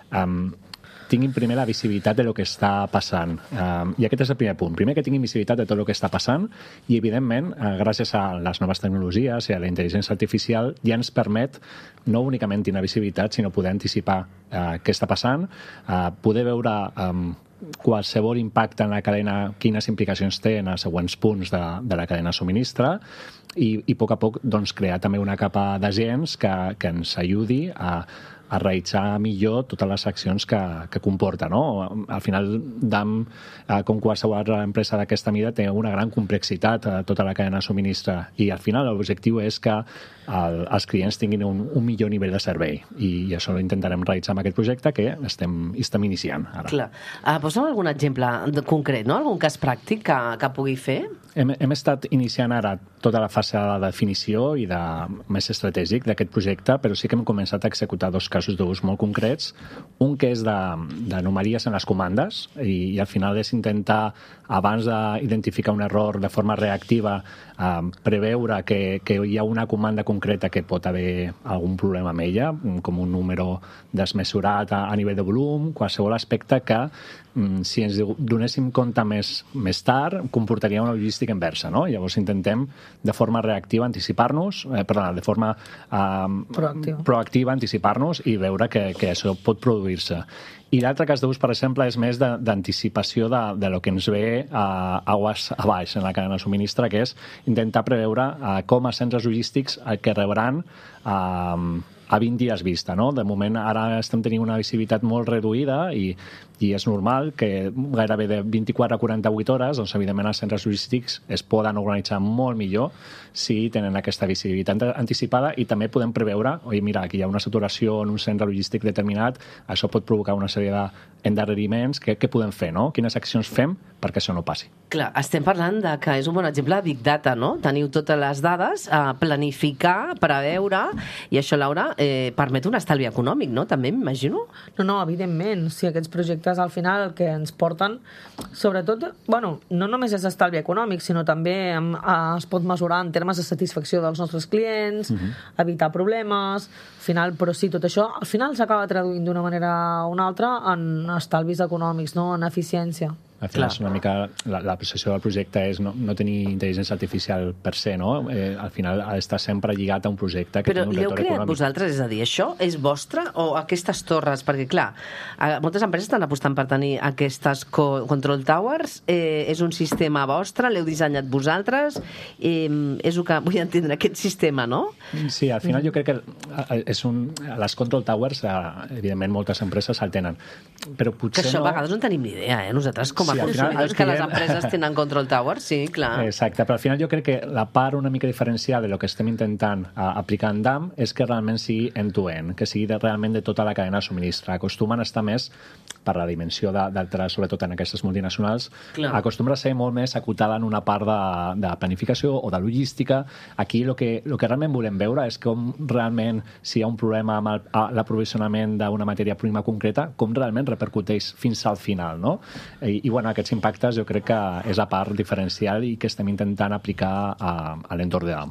tinguin primer la visibilitat de lo que està passant. I aquest és el primer punt. Primer que tinguin visibilitat de tot el que està passant i, evidentment, gràcies a les noves tecnologies i a la intel·ligència artificial ja ens permet no únicament tenir visibilitat, sinó poder anticipar què està passant, poder veure qualsevol impacte en la cadena, quines implicacions té en els següents punts de la cadena de subministre i a poc doncs, crear també una capa d'agents que ens ajudi a realitzar millor totes les accions que comporta, no? Al final, DAM, com qualsevol altra empresa d'aquesta mida, té una gran complexitat a tota la cadena de subministre i al final l'objectiu és que els clients tinguin un millor nivell de servei i això ho intentarem realitzar amb aquest projecte que estem iniciant ara. Clar. Posa'm algun exemple concret, no? Algun cas pràctic que pugui fer? Hem estat iniciant ara tota la fase de definició i de més estratègic d'aquest projecte, però sí que hem començat a executar dos casos d'ús molt concrets. Un que és d'anomalies en les comandes i al final és intentar, abans d'identificar un error de forma reactiva, preveure que hi ha una comanda concreta que pot haver algun problema amb ella, com un número desmesurat a nivell de volum, qualsevol aspecte que si ens donéssim compte més tard, comportaria una logística inversa, no? Llavors intentem de forma reactiva anticipar-nos, de forma proactiva anticipar-nos i veure que això pot produir-se. I l'altre cas d'ús, per exemple, és més d'anticipació de lo que ens ve aguas a baix en la cadena de subministre, que és intentar preveure com els centres logístics que rebran a 20 dies vista, no? De moment ara estem tenint una visibilitat molt reduïda i és normal que gairebé de 24 a 48 hores, doncs evidentment els centres logístics es poden organitzar molt millor si tenen aquesta visibilitat anticipada i també podem preveure, oi, mira, aquí hi ha una saturació en un centre logístic determinat, això pot provocar una sèrie d'endarreriments, què podem fer, no? Quines accions fem perquè això no passi? Clar, estem parlant de que és un bon exemple de Big Data, no? Teniu totes les dades, planificar, preveure, i això, Laura, permet un estalvi econòmic, no? També m'imagino? No, evidentment. Si aquests projectes al final el que ens porten, sobretot, bueno, no només és estalvi econòmic, sinó també es pot mesurar en termes de satisfacció dels nostres clients, evitar problemes, al final, però sí, tot això al final s'acaba traduint d'una manera o una altra en estalvis econòmics, no? En eficiència. Al final és una mica la percepció del projecte és no tenir intel·ligència artificial per se, no? Al final ha d'estar sempre lligat a un projecte que però té un retorn econòmic. Però l'heu creat vosaltres? És a dir, això és vostre o aquestes torres? Perquè, clar, moltes empreses estan apostant per tenir aquestes control towers. És un sistema vostre? L'heu dissenyat vosaltres? És el que vull entendre, aquest sistema, no? Sí, al final jo crec que les control towers, evidentment moltes empreses el tenen, però potser que això a vegades no tenim ni idea, nosaltres com a consumidors, que les empreses tenen control towers, sí, clar. Exacte, però al final jo crec que la part una mica diferencial de lo que estem intentant aplicar en DAM és que realment sigui end-to-end, que sigui realment de tota la cadena de subministre. Acostumen a estar més, per la dimensió d'altres, sobretot en aquestes multinacionals, acostumen a ser molt més acotada en una part de planificació o de logística. Aquí el que realment volem veure és com realment, si hi ha un problema amb l'aprovisionament d'una matèria prima concreta, com realment repercuteix fins al final, no? I bueno, aquests impactes jo crec que és la part diferencial i que estem intentant aplicar a l'entorn de DAM.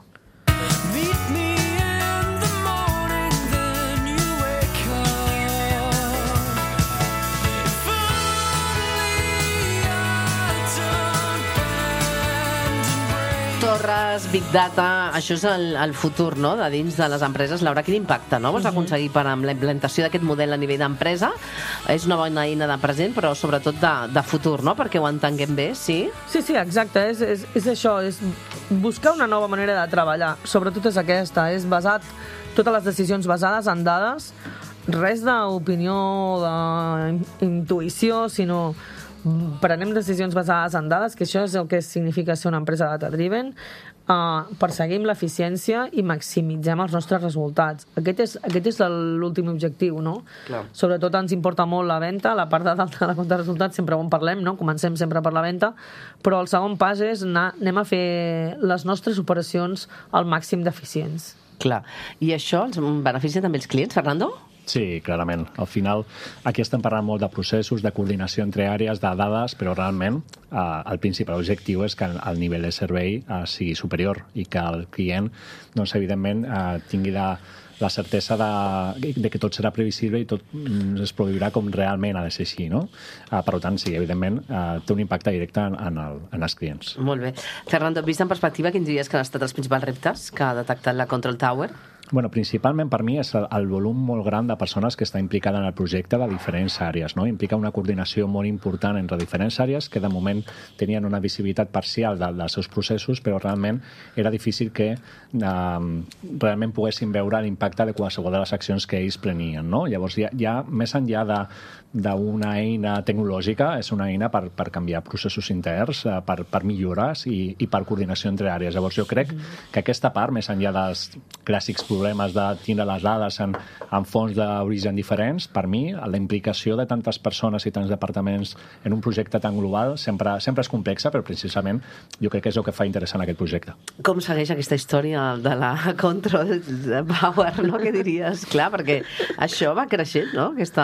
torres, Big Data, això és el futur, no?, de dins de les empreses. Laura, quin impacte, no?, vols aconseguir amb la implantació d'aquest model a nivell d'empresa? És una bona eina de present, però sobretot de futur, no?, perquè ho entenguem bé, sí? Sí, exacte, és això, és buscar una nova manera de treballar. Sobretot és aquesta, és basat, totes les decisions basades en dades, res d'opinió, d'intuïció, sinó prenem decisions basades en dades, que això és el que significa ser una empresa data-driven, perseguim l'eficiència i maximitzem els nostres resultats. Aquest és l'últim objectiu, no? Clar. Sobretot ens importa molt la venda, la part de dalt de la compta de resultats sempre ho en parlem, no? Comencem sempre per la venda, però el segon pas és anem a fer les nostres operacions al màxim d'eficients. Clar. I això ens beneficia també els clients, Fernando? Sí, clarament. Al final, aquí estem parlant molt de processos, de coordinació entre àrees, de dades, però realment el principal objectiu és que el nivell de servei sigui superior i que el client, doncs, evidentment, tingui la certesa de que tot serà previsible i tot es produirà com realment ha de ser així, no? Per tant, sí, evidentment, té un impacte directe en els clients. Molt bé. Fernando, vist en perspectiva, quins diries que han estat els principals reptes que ha detectat la Control Tower? Bueno, principalment per mi és el volum molt gran de persones que està implicada en el projecte de diferents àrees, no? Implica una coordinació molt important entre diferents àrees que de moment tenien una visibilitat parcial dels seus processos, però realment era difícil que realment poguessin veure l'impacte de qualsevol de les accions que ells prenien, no? Llavors, ja més enllà d'una eina tecnològica, és una eina per canviar processos interns, per millores i per coordinació entre àrees. Llavors, jo crec que aquesta part, més enllà dels clàssics problemes de tindre les dades en fonts d'origen diferents, per mi, la implicació de tantes persones i tants departaments en un projecte tan global sempre és complexa, però precisament jo crec que és el que fa interessant aquest projecte. Com segueix aquesta història de la Control Tower, no? Què diries? Clar, perquè això va creixent, no? És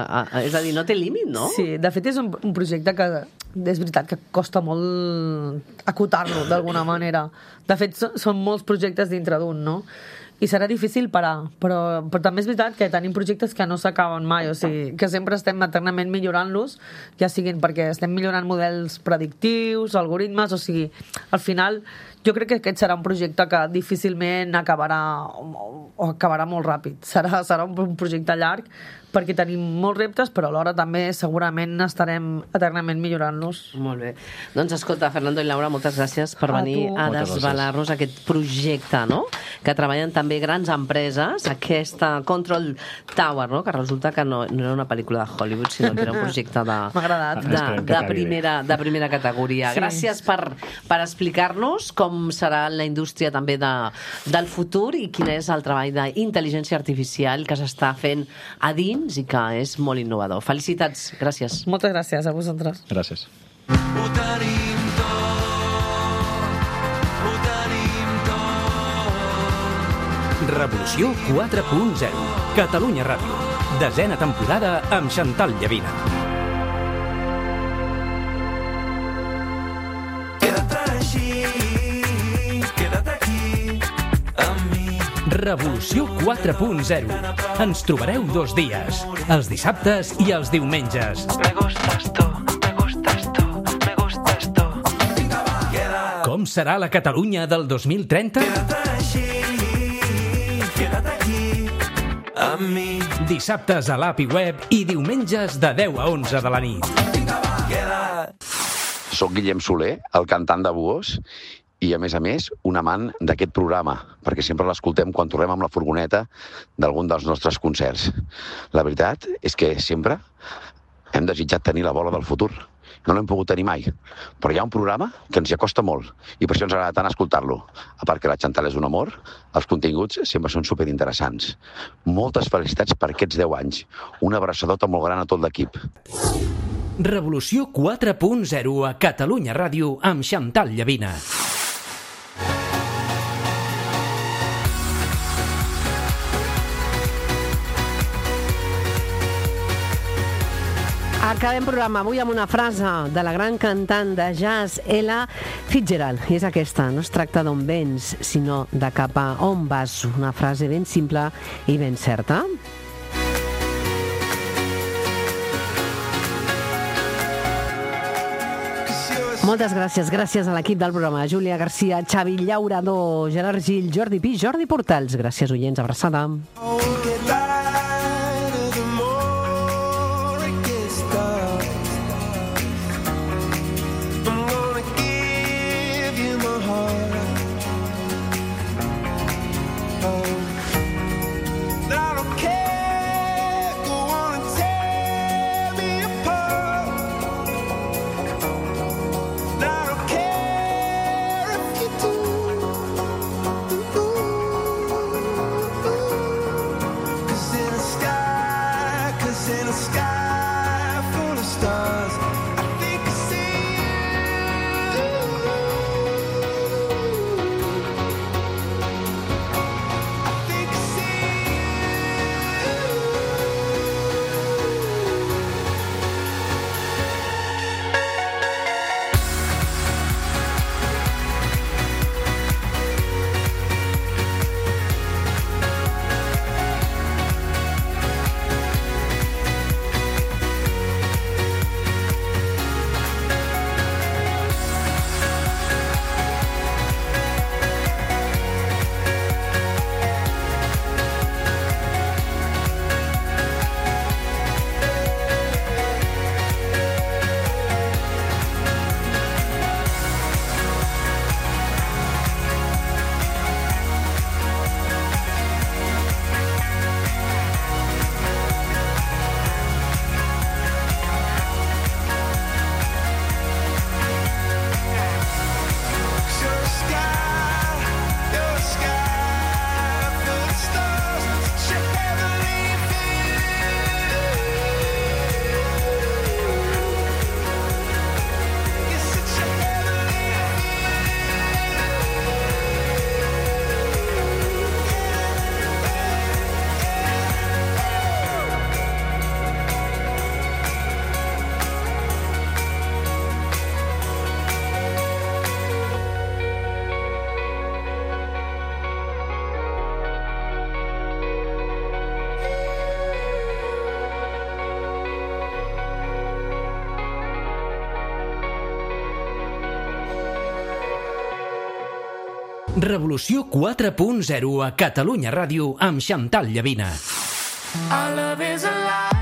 a dir, no té límit, no? Sí, de fet és un projecte que és veritat que costa molt acotar-lo d'alguna manera. De fet, són molts projectes dintre d'un, no? I serà difícil parar, però també és veritat que tenim projectes que no s'acaben mai, o sigui, que sempre estem eternament millorant-los, ja siguin perquè estem millorant models predictius, algoritmes, o sigui, al final jo crec que aquest serà un projecte que difícilment acabarà o acabarà molt ràpid. Serà un projecte llarg perquè tenim molts reptes, però alhora també segurament estarem eternament millorant-los. Molt bé. Doncs escolta, Fernando i Laura, moltes gràcies per venir a desvelar-nos aquest projecte, no? Que treballen també grans empreses, aquesta Control Tower, no? Que resulta que no era una pel·lícula de Hollywood, sinó que era un projecte de primera categoria. Sí. Gràcies per explicar-nos com serà la indústria també del futur i quin és el treball d'intel·ligència artificial que s'està fent a dins i que és molt innovador. Felicitats, gràcies. Moltes gràcies a vosaltres. Gràcies. Ho tenim tot. Revolució 4.0. Catalunya Ràdio. 10ª temporada amb Chantal Llavina. Queda't així, queda't aquí, amb mi. Revolució 4.0. Ens trobareu 2 dies, els dissabtes i els diumenges. Me gustas tú, me gustas tú, me gustas tú. Com serà la Catalunya del 2030? Queda't així, queda't aquí, amb mi. Dissabtes a l'app i web i diumenges de 10 a 11 de la nit. Soc Guillem Soler, el cantant de Buós, i, a més, un amant d'aquest programa, perquè sempre l'escoltem quan tornem amb la furgoneta d'algun dels nostres concerts. La veritat és que sempre hem desitjat tenir la bola del futur. No l'hem pogut tenir mai, però hi ha un programa que ens hi acosta molt, i per això ens agrada tant escoltar-lo. A part que la Chantal és un amor, els continguts sempre són superinteressants. Moltes felicitats per aquests 10 anys. Una abraçadota molt gran a tot l'equip. Revolució 4.0 a Catalunya Ràdio amb Chantal Llavina. Acabem programa avui amb una frase de la gran cantant de jazz Ella Fitzgerald, i és aquesta: no es tracta d'on vens, sinó de cap a on vas. Una frase ben simple i ben certa. Cause you're Moltes gràcies. Gràcies a l'equip del programa. Júlia Garcia, Xavi Llaurador, Gerard Gil, Jordi Pi, Jordi Portals. Gràcies, oients. Abraçada. Revolució 4.0 a Catalunya Ràdio amb Xantal Llavina. Our love is alive.